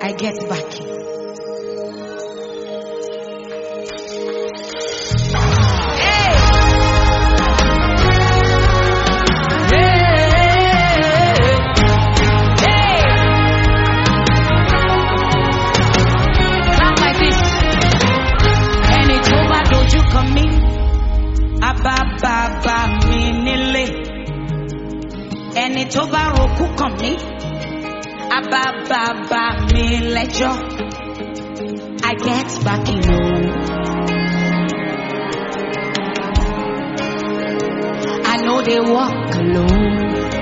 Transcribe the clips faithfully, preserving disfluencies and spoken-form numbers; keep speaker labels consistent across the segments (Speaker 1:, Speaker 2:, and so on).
Speaker 1: I get back. Ẹni tó bá rokú kàn mí, abá bàbá mi lẹ́jọ́. I get back in home. I know they walk alone.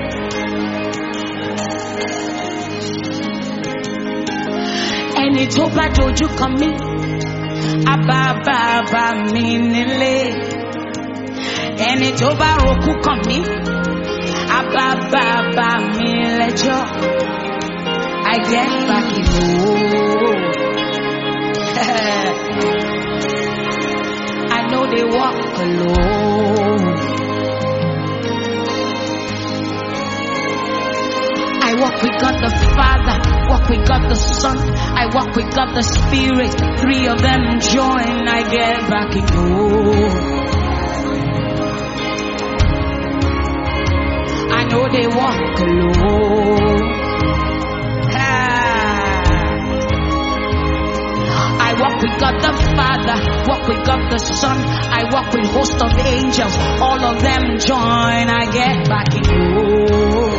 Speaker 1: Ẹni tó bá dojú kàn mí, abá bàbá mi nílé. Ẹni tó bá rokú kàn mí, abá bàbá mi lẹ́jọ́. I get back in home. I know they walk alone. I walk with God the Father, walk with God the Son, I walk with God the Spirit. Three of them join, I get back in home. I know they walk alone. Ah. I walk with God the Father, walk with God the Son, I walk with host of angels. All of them join, I get back in home.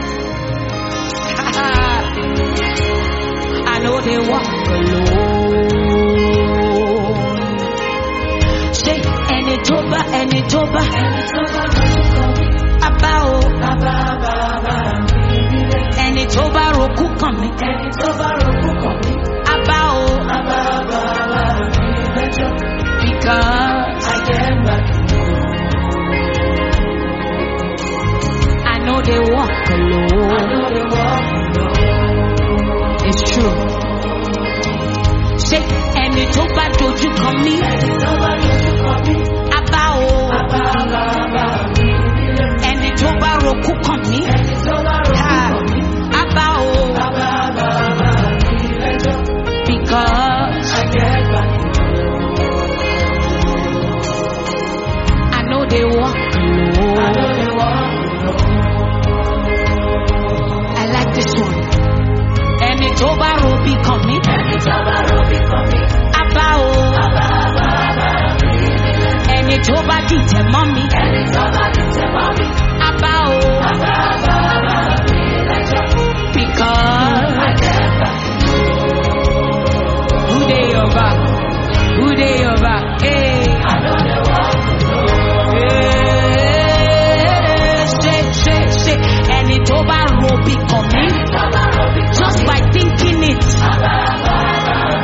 Speaker 1: Ah. I know they walk alone. Say, any toba, any toba, any toba, Abba o, Abba, Abba, ẹni tó bá rokú kàn mí, ẹni tó bá rokú kàn mí, Abba o, Abba, Abba, because I get back. I know they walk alone. I know they walk alone. It's true. Say, ẹni tó bá dojú kàn mí, ẹni tó bá dojú kàn mí, Abba o, Abba, Abba, ẹni tó bá rokú kàn mí, ẹni tó bá rokú kàn mí, Abba o, Abba, Abba, because I get back. I know they walk alone. I know they walk alone. I like this one. Ẹni tó bá robi kàn mí, ẹni tó bá robi kàn mí, Abba o, Abba, Abba, ẹni tó bá dìtẹ̀ mọ́ mi, ẹni tó bá dìtẹ̀ mọ́ mi, Abba o, Abba, Abba, because I get back. Who they your back? Who they your back? Hey, I know they walk alone. Hey, say, say, say, ẹni tó bá robi kàn mí, just by thinking it. Abba, Abba,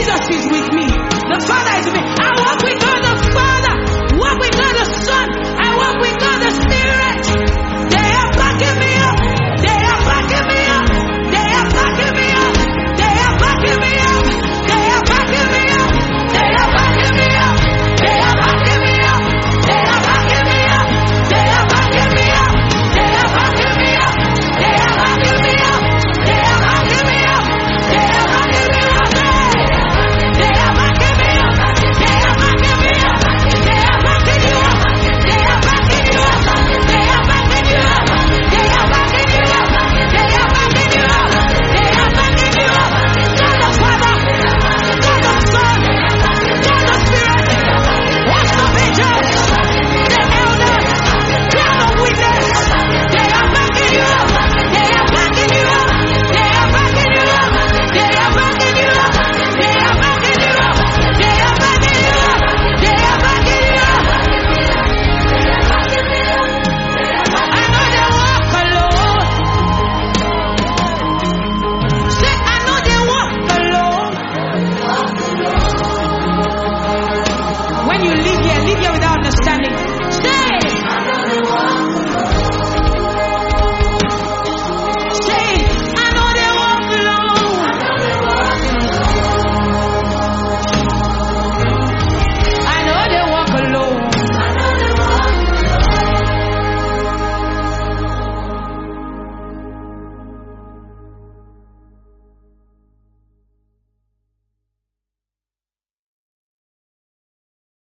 Speaker 1: Jesus is with